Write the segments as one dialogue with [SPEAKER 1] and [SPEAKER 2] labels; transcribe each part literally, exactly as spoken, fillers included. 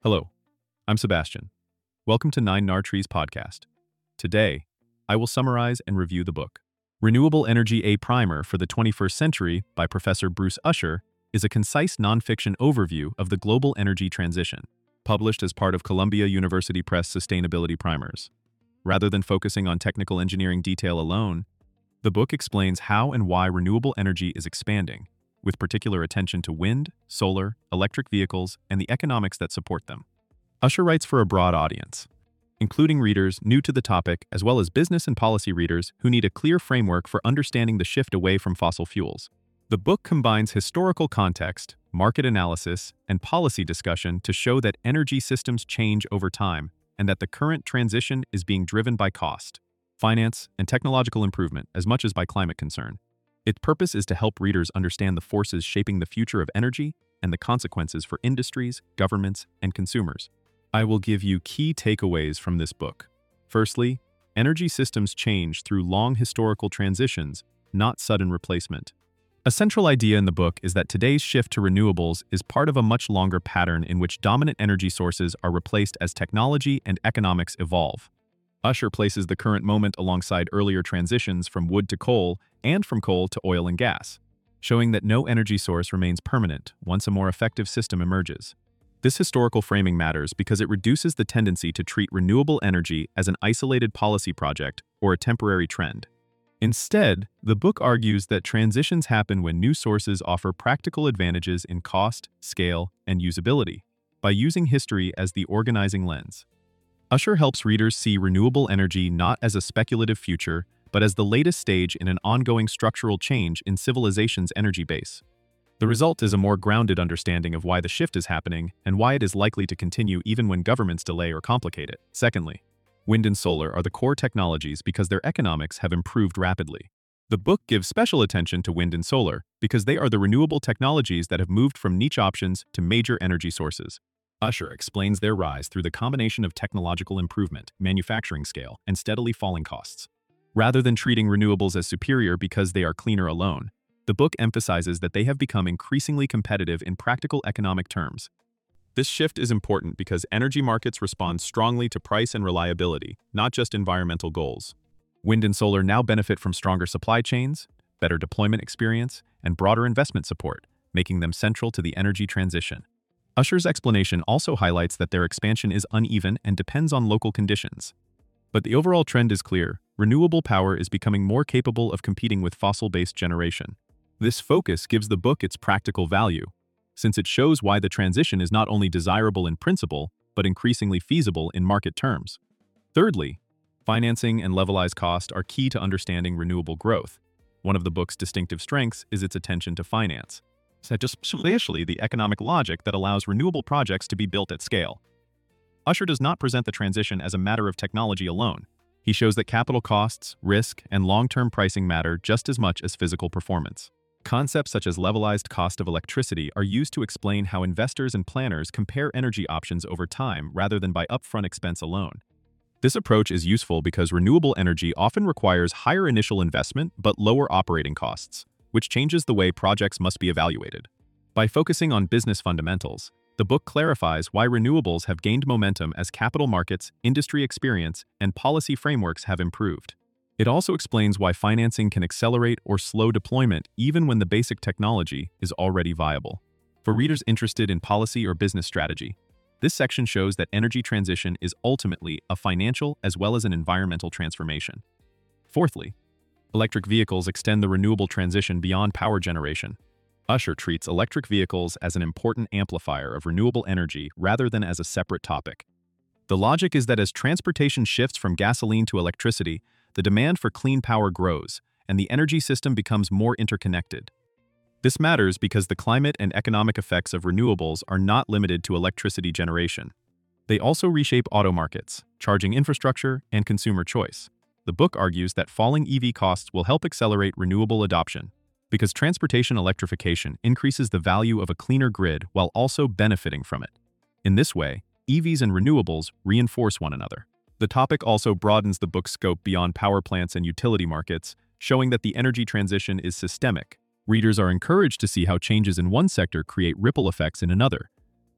[SPEAKER 1] Hello, I'm Sebastian. Welcome to Nine Nar Trees podcast. Today, I will summarize and review the book. Renewable Energy: A Primer for the twenty-first Century by Professor Bruce Usher is a concise nonfiction overview of the global energy transition, published as part of Columbia University Press Sustainability Primers. Rather than focusing on technical engineering detail alone, the book explains how and why renewable energy is expanding, with particular attention to wind, solar, electric vehicles, and the economics that support them. Usher writes for a broad audience, including readers new to the topic as well as business and policy readers who need a clear framework for understanding the shift away from fossil fuels. The book combines historical context, market analysis, and policy discussion to show that energy systems change over time and that the current transition is being driven by cost, finance, and technological improvement as much as by climate concern. Its purpose is to help readers understand the forces shaping the future of energy and the consequences for industries, governments, and consumers. I will give you key takeaways from this book. Firstly, energy systems change through long historical transitions, not sudden replacement. A central idea in the book is that today's shift to renewables is part of a much longer pattern in which dominant energy sources are replaced as technology and economics evolve. Usher places the current moment alongside earlier transitions from wood to coal and from coal to oil and gas, showing that no energy source remains permanent once a more effective system emerges. This historical framing matters because it reduces the tendency to treat renewable energy as an isolated policy project or a temporary trend. Instead, the book argues that transitions happen when new sources offer practical advantages in cost, scale, and usability, by using history as the organizing lens. Usher helps readers see renewable energy not as a speculative future, but as the latest stage in an ongoing structural change in civilization's energy base. The result is a more grounded understanding of why the shift is happening and why it is likely to continue even when governments delay or complicate it. Secondly, wind and solar are the core technologies because their economics have improved rapidly. The book gives special attention to wind and solar because they are the renewable technologies that have moved from niche options to major energy sources. Usher explains their rise through the combination of technological improvement, manufacturing scale, and steadily falling costs. Rather than treating renewables as superior because they are cleaner alone, the book emphasizes that they have become increasingly competitive in practical economic terms. This shift is important because energy markets respond strongly to price and reliability, not just environmental goals. Wind and solar now benefit from stronger supply chains, better deployment experience, and broader investment support, making them central to the energy transition. Usher's explanation also highlights that their expansion is uneven and depends on local conditions. But the overall trend is clear: renewable power is becoming more capable of competing with fossil-based generation. This focus gives the book its practical value, since it shows why the transition is not only desirable in principle, but increasingly feasible in market terms. Thirdly, financing and levelized cost are key to understanding renewable growth. One of the book's distinctive strengths is its attention to finance, especially the economic logic that allows renewable projects to be built at scale. Usher does not present the transition as a matter of technology alone. He shows that capital costs, risk, and long-term pricing matter just as much as physical performance. Concepts such as levelized cost of electricity are used to explain how investors and planners compare energy options over time rather than by upfront expense alone. This approach is useful because renewable energy often requires higher initial investment but lower operating costs, which changes the way projects must be evaluated. By focusing on business fundamentals, the book clarifies why renewables have gained momentum as capital markets, industry experience, and policy frameworks have improved. It also explains why financing can accelerate or slow deployment even when the basic technology is already viable. For readers interested in policy or business strategy, this section shows that energy transition is ultimately a financial as well as an environmental transformation. Fourthly, electric vehicles extend the renewable transition beyond power generation. Usher treats electric vehicles as an important amplifier of renewable energy rather than as a separate topic. The logic is that as transportation shifts from gasoline to electricity, the demand for clean power grows, and the energy system becomes more interconnected. This matters because the climate and economic effects of renewables are not limited to electricity generation. They also reshape auto markets, charging infrastructure, and consumer choice. The book argues that falling E V costs will help accelerate renewable adoption, because transportation electrification increases the value of a cleaner grid while also benefiting from it. In this way, E Vs and renewables reinforce one another. The topic also broadens the book's scope beyond power plants and utility markets, showing that the energy transition is systemic. Readers are encouraged to see how changes in one sector create ripple effects in another.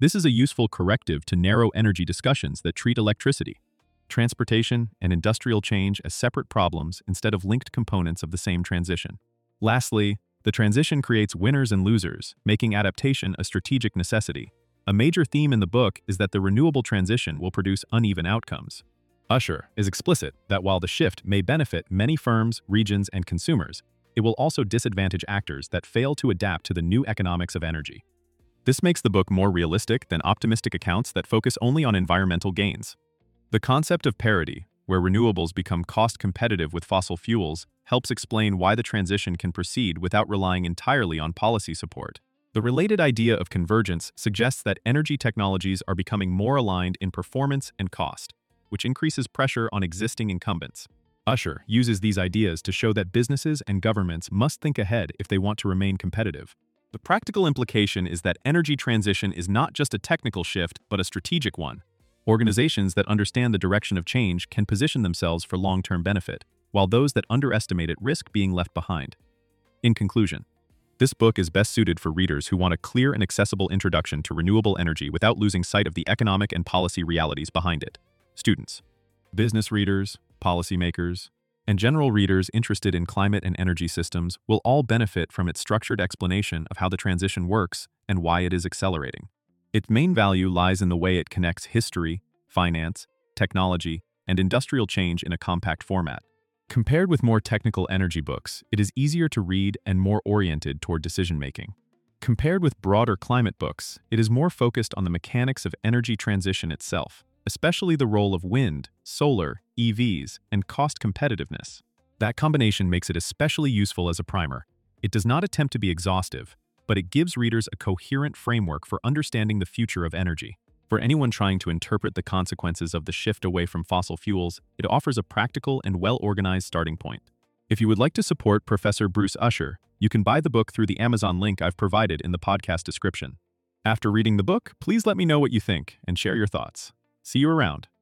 [SPEAKER 1] This is a useful corrective to narrow energy discussions that treat electricity, transportation, and industrial change as separate problems instead of linked components of the same transition. Lastly, the transition creates winners and losers, making adaptation a strategic necessity. A major theme in the book is that the renewable transition will produce uneven outcomes. Usher is explicit that while the shift may benefit many firms, regions, and consumers, it will also disadvantage actors that fail to adapt to the new economics of energy. This makes the book more realistic than optimistic accounts that focus only on environmental gains. The concept of parity, where renewables become cost-competitive with fossil fuels, helps explain why the transition can proceed without relying entirely on policy support. The related idea of convergence suggests that energy technologies are becoming more aligned in performance and cost, which increases pressure on existing incumbents. Usher uses these ideas to show that businesses and governments must think ahead if they want to remain competitive. The practical implication is that energy transition is not just a technical shift, but a strategic one. Organizations that understand the direction of change can position themselves for long-term benefit, while those that underestimate it risk being left behind. In conclusion, this book is best suited for readers who want a clear and accessible introduction to renewable energy without losing sight of the economic and policy realities behind it. Students, business readers, policymakers, and general readers interested in climate and energy systems will all benefit from its structured explanation of how the transition works and why it is accelerating. Its main value lies in the way it connects history, finance, technology, and industrial change in a compact format. Compared with more technical energy books, it is easier to read and more oriented toward decision-making. Compared with broader climate books, it is more focused on the mechanics of energy transition itself, especially the role of wind, solar, E Vs, and cost competitiveness. That combination makes it especially useful as a primer. It does not attempt to be exhaustive, but it gives readers a coherent framework for understanding the future of energy. For anyone trying to interpret the consequences of the shift away from fossil fuels, it offers a practical and well-organized starting point. If you would like to support Professor Bruce Usher, you can buy the book through the Amazon link I've provided in the podcast description. After reading the book, please let me know what you think and share your thoughts. See you around.